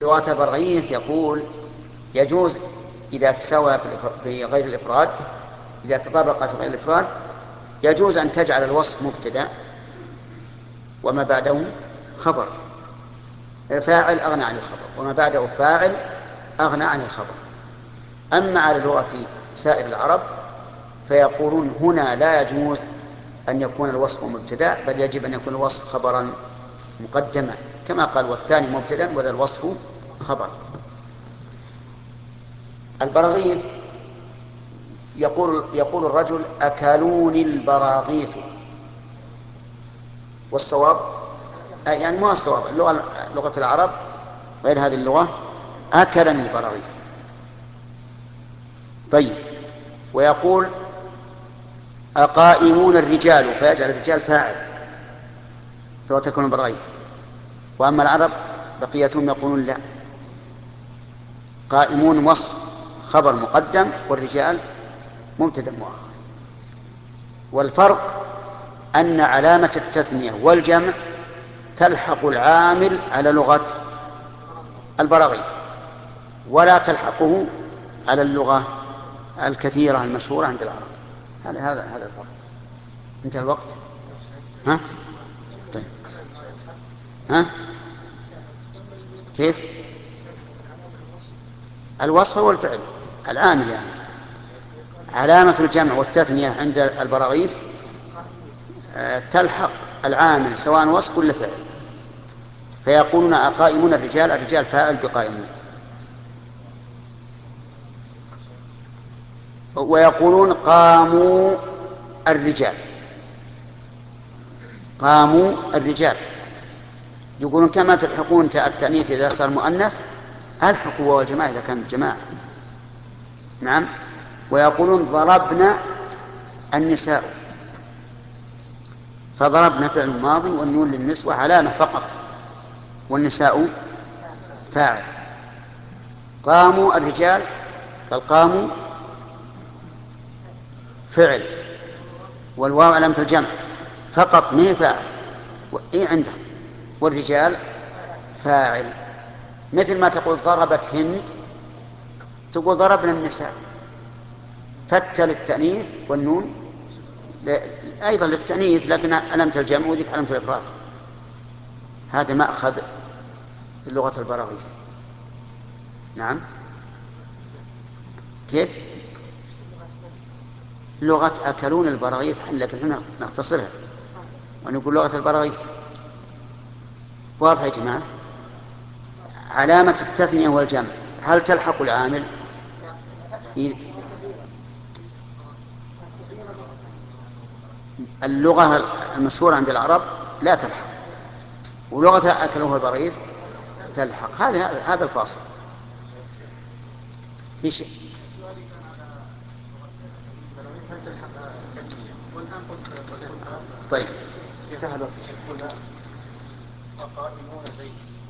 لغة البرغيث يقول يجوز إذا تساوى في غير الإفراد، إذا تطابق في غير الإفراد يجوز أن تجعل الوصف مبتدأ وما بعده خبر، فاعل أغنى عن الخبر، وما بعده فاعل أغنى عن الخبر. أما على لغة سائر العرب فيقولون هنا لا يجوز أن يكون الوصف مبتدأ، بل يجب أن يكون الوصف خبرا مقدما، كما قال والثاني مبتدأ وذا الوصف خبر. البراغيث يقول الرجل أكلوني البراغيث، والصواب يعني ما الصواب، لغة العرب غير هذه اللغة أكلني البراغيث. طيب، ويقول أقائمون الرجال، فيجعل الرجال فاعل فهو تكون البراغيث. وأما العرب بقيتهم يقولون لا، قائمون وصف خبر مقدم والرجال مبتدأ مؤخر. والفرق أن علامة التثنية والجمع تلحق العامل على لغة البراغيث ولا تلحقه على اللغة الكثيرة المشهورة عند العرب. هذا الفرق. انتهى الوقت. ها؟ طيب. ها؟ كيف؟ الوصف هو الفعل العامل، يعني علامة الجمع والتثنية عند البراغيث تلحق العامل سواء وصف ولا فعل، فيقولون أقائمون الرجال، الرجال فاعل بقائمون. ويقولون قاموا الرجال، قاموا الرجال. يقولون كما تلحقون التأنيث إذا صار مؤنث ألحقوا واو الجماعة إذا كانت جماعة. نعم. ويقولون ضربنا النساء، فضربنا فعل ماضي والنون للنسوة علامة فقط، والنساء فاعل. قاموا الرجال فالقاموا فعل والواو علامة الجمع فقط، ما هي فاعل إيه عندهم، والرجال فاعل. مثل ما تقول ضربت هند تقول ضربنا النساء، فتى للتأنيث والنون أيضا للتأنيث لكن علامة الجمع وذيك علامة الإفراد. هذا مأخذ في اللغة البراغيث. نعم. كيف؟ لغة أكلون البراغيث، لكن هنا نختصرها ونقول لغة البراغيث. واضح يا جماعة؟ علامة التثنية والجمع هل تلحق العامل؟ اللغة المشهورة عند العرب لا تلحق، ولغة أكلوه البراغيث تلحق. هذا الفاصل. إيش؟ طيب.